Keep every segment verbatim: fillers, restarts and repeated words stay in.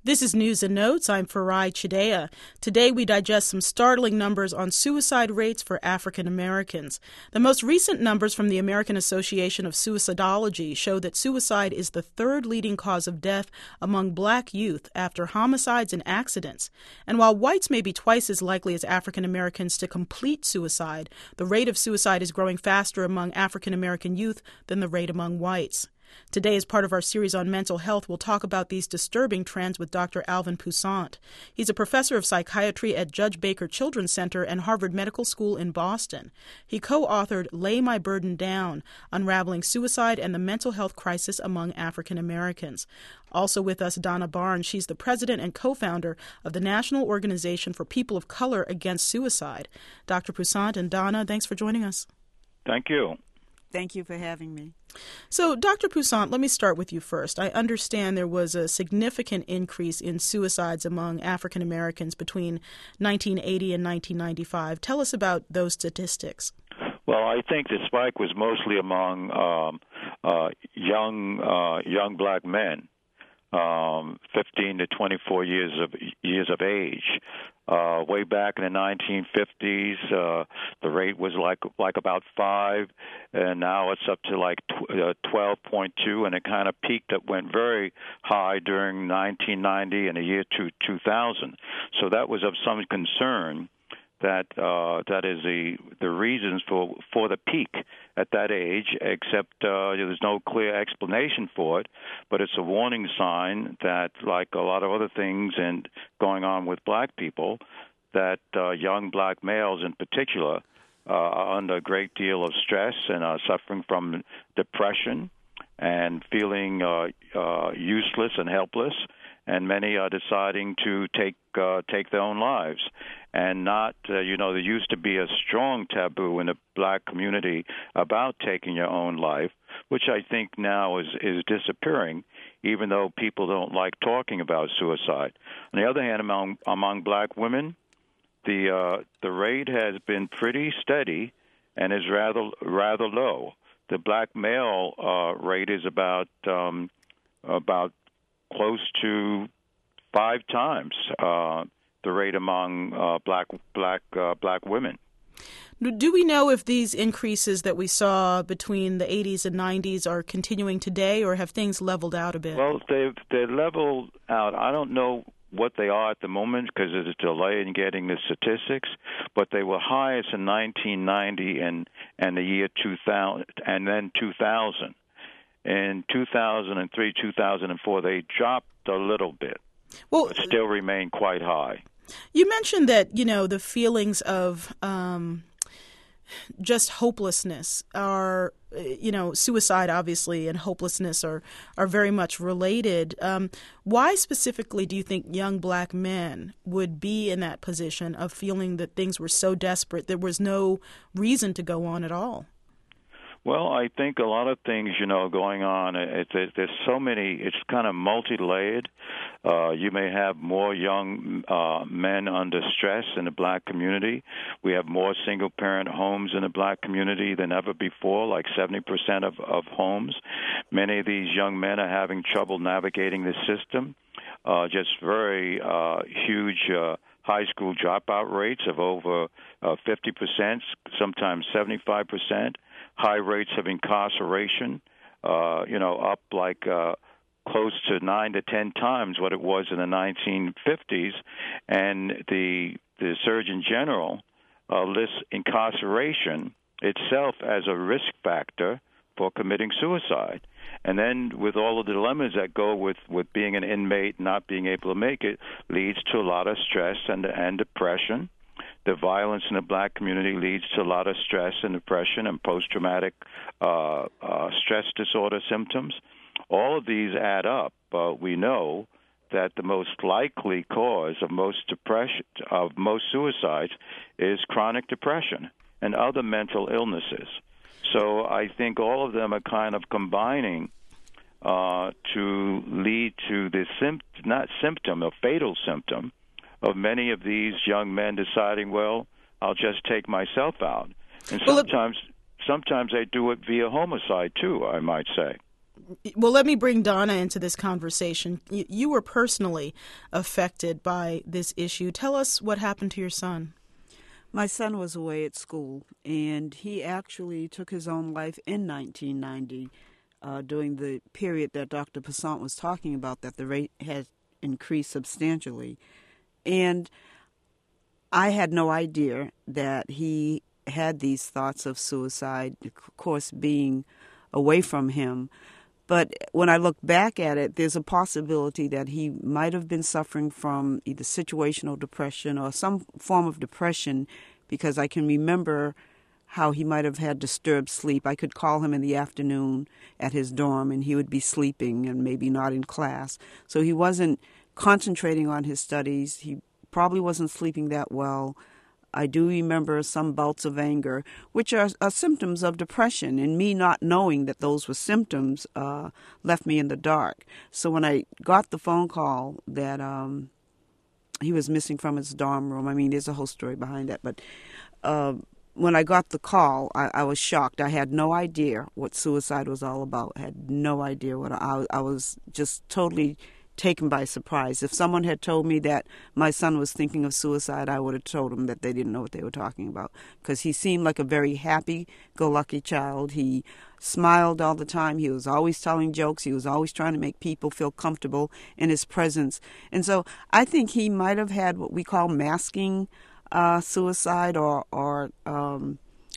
This is News and Notes. I'm Farai Chidea. Today we digest some startling numbers on suicide rates for African Americans. The most recent numbers from the American Association of Suicidology show that suicide is the third leading cause of death among black youth after homicides and accidents. And while whites may be twice as likely as African Americans to complete suicide, the rate of suicide is growing faster among African American youth than the rate among whites. Today, as part of our series on mental health, we'll talk about these disturbing trends with Doctor Alvin Poussant. He's a professor of psychiatry at Judge Baker Children's Center and Harvard Medical School in Boston. He co-authored Lay My Burden Down, Unraveling Suicide and the Mental Health Crisis Among African Americans. Also with us, Donna Barnes. She's the president and co-founder of the National Organization for People of Color Against Suicide. Doctor Poussant and Donna, thanks for joining us. Thank you. Thank you for having me. So, Doctor Poussant, let me start with you first. I understand there was a significant increase in suicides among African Americans between nineteen eighty and nineteen ninety-five. Tell us about those statistics. Well, I think the spike was mostly among um, uh, young uh, young black men, um, fifteen to twenty-four years of years of age. Uh, way back in the nineteen fifties, uh, the rate was like like about five, and now it's up to like twelve point two, and it kind of peaked. It went very high during nineteen ninety and the year two, 2000. So that was of some concern. That uh, that is the the reasons for for the peak at that age. Except uh, there's no clear explanation for it, but it's a warning sign that, like a lot of other things and going on with black people, that uh, young black males in particular uh, are under a great deal of stress and are suffering from depression and feeling uh, uh, useless and helpless. And many are deciding to take uh, take their own lives. And not, uh, you know, there used to be a strong taboo in the black community about taking your own life, which I think now is, is disappearing, even though people don't like talking about suicide. On the other hand, among among black women, the uh, the rate has been pretty steady and is rather rather low. The black male uh, rate is about um, about close to five times uh, the rate among uh, black black uh, black women. Do we know if these increases that we saw between the eighties and nineties are continuing today, or have things leveled out a bit? Well, they've they're leveled out. I don't know what they are at the moment because there's a delay in getting the statistics, but they were highest in nineteen ninety and and the year two thousand, and then two thousand. In two thousand three, two thousand four, they dropped a little bit, well, but still remain quite high. You mentioned that, you know, the feelings of um, just hopelessness are, you know, suicide, obviously, and hopelessness are, are very much related. Um, why specifically do you think young black men would be in that position of feeling that things were so desperate, there was no reason to go on at all? Well, I think a lot of things, you know, going on. It, it, there's so many. It's kind of multi-layered. Uh, you may have more young uh, men under stress in the black community. We have more single-parent homes in the black community than ever before, like seventy percent of, of homes. Many of these young men are having trouble navigating the system. Uh, just very uh, huge uh, high school dropout rates of over uh, fifty percent, sometimes seventy-five percent. High rates of incarceration, uh, you know, up like uh, close to nine to ten times what it was in the nineteen fifties. And the the Surgeon General uh, lists incarceration itself as a risk factor for committing suicide. And then with all of the dilemmas that go with, with being an inmate, not being able to make it, leads to a lot of stress and and depression. The violence in the black community leads to a lot of stress and depression and post-traumatic uh, uh, stress disorder symptoms. All of these add up. Uh, we know that the most likely cause of most depression, of most suicides, is chronic depression and other mental illnesses. So I think all of them are kind of combining uh, to lead to this sympt- not symptom, a fatal symptom, of many of these young men deciding, well, I'll just take myself out. And sometimes, sometimes they do it via homicide too, I might say. Well, let me bring Donna into this conversation. You, you were personally affected by this issue. Tell us what happened to your son. My son was away at school, and he actually took his own life in nineteen ninety uh, during the period that Doctor Poussaint was talking about, that the rate had increased substantially. And I had no idea that he had these thoughts of suicide, of course, being away from him. But when I look back at it, there's a possibility that he might have been suffering from either situational depression or some form of depression, because I can remember how he might have had disturbed sleep. I could call him in the afternoon at his dorm, and he would be sleeping and maybe not in class. So he wasn't concentrating on his studies. He probably wasn't sleeping that well. I do remember some bouts of anger, which are, are symptoms of depression, and me not knowing that those were symptoms uh, left me in the dark. So when I got the phone call that um, he was missing from his dorm room, I mean, there's a whole story behind that, but uh, when I got the call, I, I was shocked. I had no idea what suicide was all about. I had no idea what I, I was just totally taken by surprise. If someone had told me that my son was thinking of suicide, I would have told him that they didn't know what they were talking about, because he seemed like a very happy-go-lucky child. He smiled all the time. He was always telling jokes. He was always trying to make people feel comfortable in his presence. And so I think he might have had what we call masking uh, suicide, or, or um,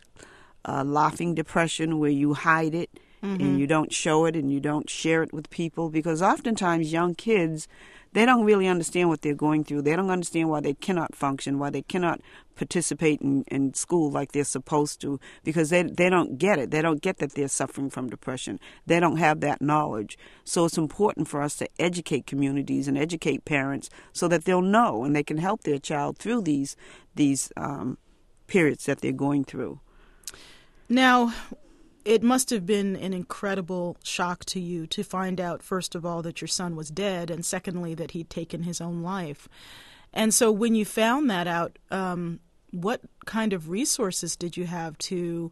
uh, laughing depression, where you hide it. Mm-hmm. And you don't show it and you don't share it with people, because oftentimes young kids, they don't really understand what they're going through. They don't understand why they cannot function, why they cannot participate in, in school like they're supposed to, because they they don't get it. They don't get that they're suffering from depression. They don't have that knowledge. So it's important for us to educate communities and educate parents so that they'll know and they can help their child through these, these um, periods that they're going through. Now, it must have been an incredible shock to you to find out, first of all, that your son was dead, and secondly, that he'd taken his own life. And so when you found that out, um, what kind of resources did you have to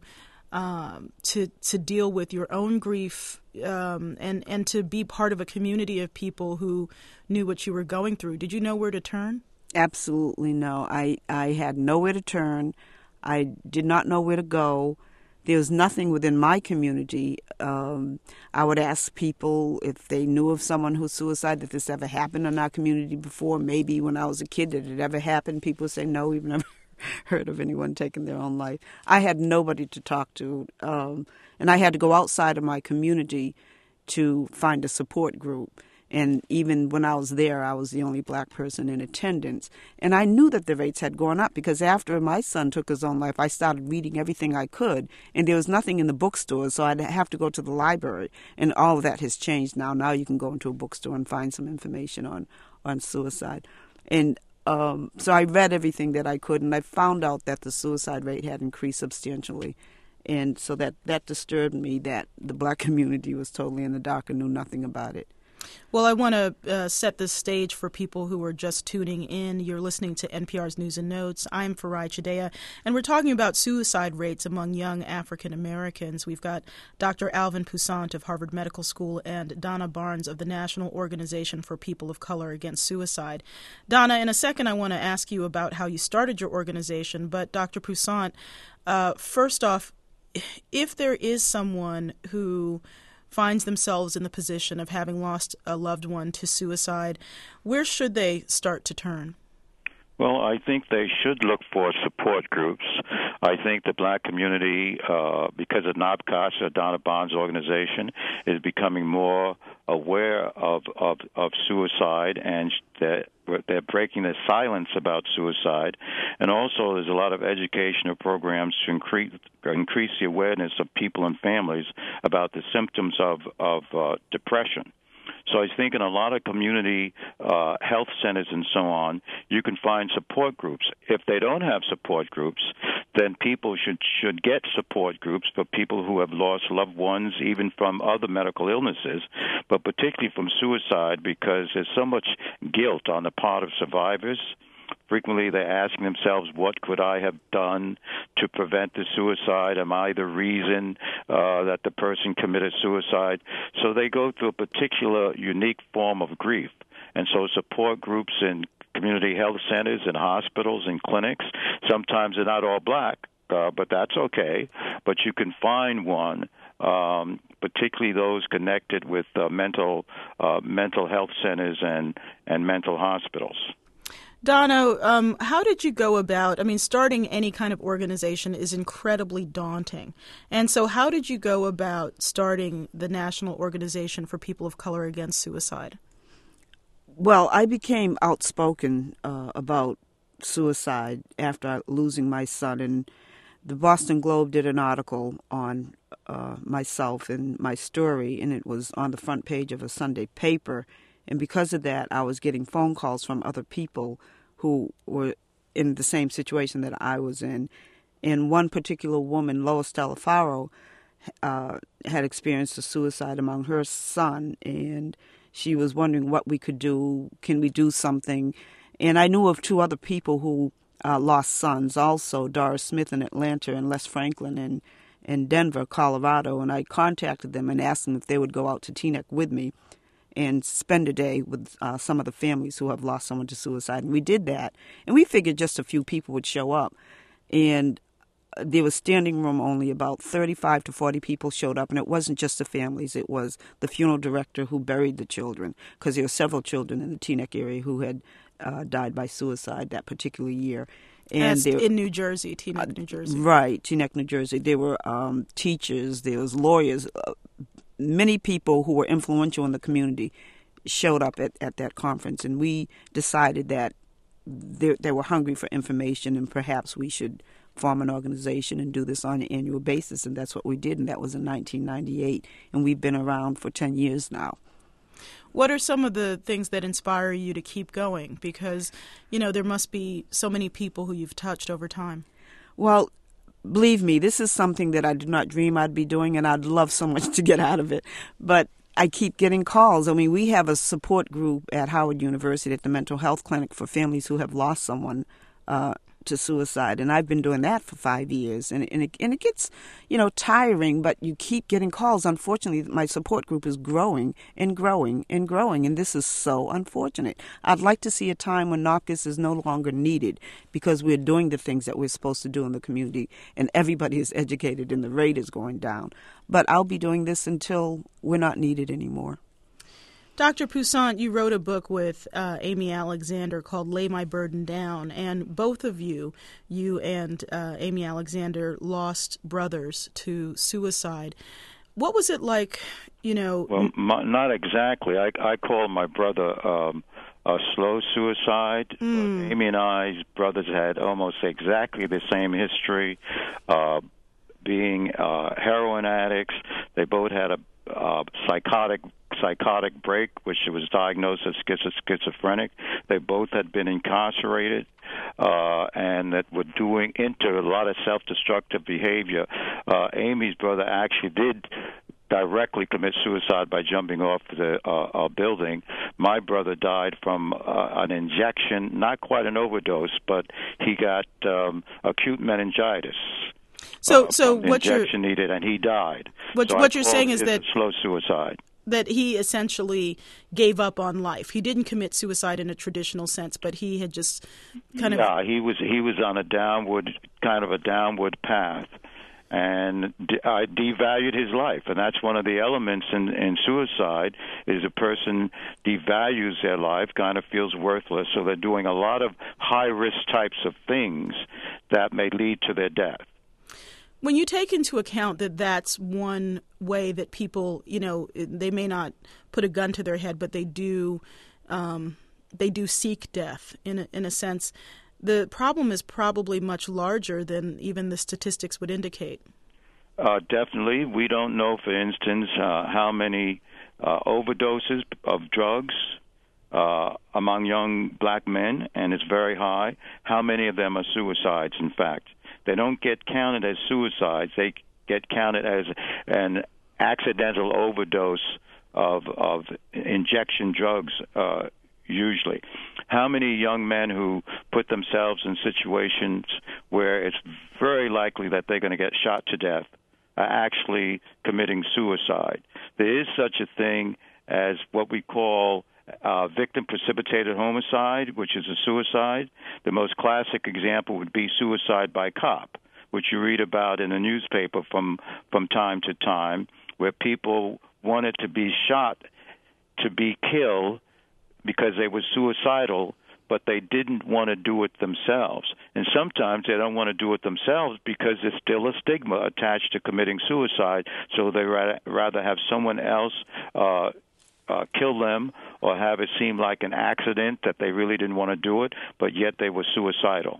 um, to to deal with your own grief um, and, and to be part of a community of people who knew what you were going through? Did you know where to turn? Absolutely no. I, I had nowhere to turn. I did not know where to go. There was nothing within my community. Um, I would ask people if they knew of someone who's suicide, that this ever happened in our community before. Maybe when I was a kid, did it ever happen? People would say, no, we've never heard of anyone taking their own life. I had nobody to talk to, um, and I had to go outside of my community to find a support group. And even when I was there, I was the only black person in attendance. And I knew that the rates had gone up, because after my son took his own life, I started reading everything I could. And there was nothing in the bookstores, so I'd have to go to the library. And all of that has changed now. Now you can go into a bookstore and find some information on, on suicide. And um, so I read everything that I could, and I found out that the suicide rate had increased substantially. And so that, that disturbed me, that the black community was totally in the dark and knew nothing about it. Well, I want to uh, set the stage for people who are just tuning in. You're listening to N P R's News and Notes. I'm Farai Chideya, and we're talking about suicide rates among young African Americans. We've got Doctor Alvin Poussaint of Harvard Medical School and Donna Barnes of the National Organization for People of Color Against Suicide. Donna, in a second, I want to ask you about how you started your organization, but Doctor Poussaint, uh, first off, if there is someone who finds themselves in the position of having lost a loved one to suicide, where should they start to turn? Well, I think they should look for support groups. I think the black community, uh, because of NABCASA, Donna Barnes' organization, is becoming more aware of, of, of suicide, and they're, they're breaking the silence about suicide. And also there's a lot of educational programs to increase, increase the awareness of people and families about the symptoms of, of uh, depression. So I think in a lot of community uh, health centers and so on, you can find support groups. If they don't have support groups, then people should should get support groups for people who have lost loved ones, even from other medical illnesses, but particularly from suicide, because there's so much guilt on the part of survivors. For frequently they're asking themselves, what could I have done to prevent the suicide? Am I the reason uh, that the person committed suicide? So they go through a particular unique form of grief. And so support groups in community health centers and hospitals and clinics, sometimes they're not all black, uh, but that's okay. But you can find one, um, particularly those connected with uh, mental uh, mental health centers and, and mental hospitals. Dono, um, how did you go about, I mean, starting any kind of organization is incredibly daunting. And so how did you go about starting the National Organization for People of Color Against Suicide? Well, I became outspoken uh, about suicide after losing my son, and the Boston Globe did an article on uh, myself and my story, and it was on the front page of a Sunday paper. And because of that, I was getting phone calls from other people who were in the same situation that I was in. And one particular woman, Lois Delafaro, uh, had experienced a suicide among her son, and she was wondering what we could do. Can we do something? And I knew of two other people who uh, lost sons also, Doris Smith in Atlanta and Les Franklin in, in Denver, Colorado. And I contacted them and asked them if they would go out to Teaneck with me and spend a day with uh, some of the families who have lost someone to suicide. And we did that. And we figured just a few people would show up. And there was standing room only. About thirty-five to forty people showed up, and it wasn't just the families. It was the funeral director who buried the children, because there were several children in the Teaneck area who had uh, died by suicide that particular year. And there, in New Jersey, Teaneck, uh, New Jersey. Right, Teaneck, New Jersey. There were um, teachers, there was lawyers. Uh, many people who were influential in the community showed up at, at that conference, and we decided that they, they were hungry for information, and perhaps we should form an organization and do this on an annual basis, and that's what we did, and that was in nineteen ninety-eight, and we've been around for ten years now. What are some of the things that inspire you to keep going? Because, you know, there must be so many people who you've touched over time. Well, believe me, this is something that I did not dream I'd be doing, and I'd love so much to get out of it, but I keep getting calls. I mean, we have a support group at Howard University at the Mental Health Clinic for families who have lost someone uh to suicide, and I've been doing that for five years, and, and, it, and it gets, you know, tiring, but you keep getting calls. Unfortunately, my support group is growing and growing and growing, and this is so unfortunate. I'd like to see a time when N O C S is no longer needed, because we're doing the things that we're supposed to do in the community, and everybody is educated, and the rate is going down. But I'll be doing this until we're not needed anymore. Doctor Poussaint, you wrote a book with uh, Amy Alexander called Lay My Burden Down, and both of you, you and uh, Amy Alexander, lost brothers to suicide. What was it like, you know? Well, my, not exactly. I, I call my brother um, a slow suicide. Mm. Amy and I's brothers had almost exactly the same history, uh, being uh, heroin addicts. They both had a uh, psychotic psychotic break, which was diagnosed as schizophrenic. They both had been incarcerated uh, and that were doing into a lot of self-destructive behavior. Uh, Amy's brother actually did directly commit suicide by jumping off the uh, uh, building. My brother died from uh, an injection, not quite an overdose, but he got um, acute meningitis. So, uh, so the what injection you're needed, and he died. What, so what you're saying is that slow suicide. That he essentially gave up on life. He didn't commit suicide in a traditional sense, but he had just kind of yeah. He was he was on a downward kind of a downward path, and de- I devalued his life, and that's one of the elements in, in suicide is a person devalues their life, kind of feels worthless, so they're doing a lot of high risk types of things that may lead to their death. When you take into account that that's one way that people, you know, they may not put a gun to their head, but they do, um, they do seek death in a, in a sense. The problem is probably much larger than even the statistics would indicate. Uh, definitely, we don't know, for instance, uh, how many uh, overdoses of drugs uh, among young black men, and it's very high. How many of them are suicides? In fact. They don't get counted as suicides. They get counted as an accidental overdose of of injection drugs, uh, usually. How many young men who put themselves in situations where it's very likely that they're going to get shot to death are actually committing suicide? There is such a thing as what we call uh, victim-precipitated homicide, which is a suicide. The most classic example would be suicide by cop, which you read about in the newspaper from, from time to time, where people wanted to be shot to be killed because they were suicidal, but they didn't want to do it themselves. And sometimes they don't want to do it themselves because there's still a stigma attached to committing suicide, so they ra- rather have someone else uh, uh, kill them or have it seem like an accident that they really didn't want to do it, but yet they were suicidal.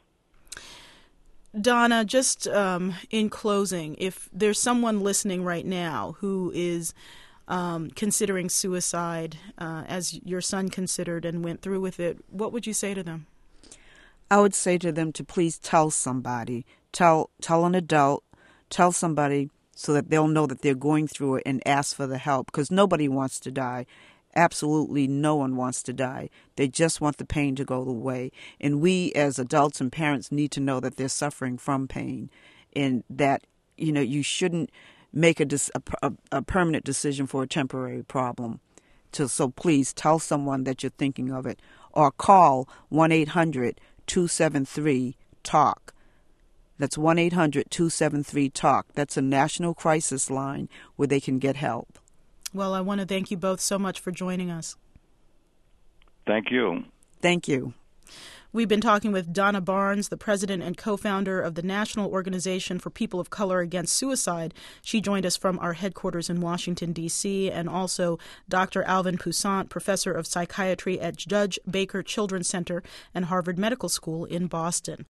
Donna, just um, in closing, if there's someone listening right now who is um, considering suicide, uh, as your son considered and went through with it, what would you say to them? I would say to them to please tell somebody, tell tell an adult, tell somebody so that they'll know that they're going through it and ask for the help, because nobody wants to die. Absolutely no one wants to die. They just want the pain to go away. And we as adults and parents need to know that they're suffering from pain, and that, you know, you shouldn't make a, a, a permanent decision for a temporary problem. So, so please tell someone that you're thinking of it, or call one eight hundred two seven three talk. That's one eight hundred two seven three talk. That's a national crisis line where they can get help. Well, I want to thank you both so much for joining us. Thank you. Thank you. We've been talking with Donna Barnes, the president and co-founder of the National Organization for People of Color Against Suicide. She joined us from our headquarters in Washington, D C, and also Doctor Alvin Poussant, professor of psychiatry at Judge Baker Children's Center and Harvard Medical School in Boston.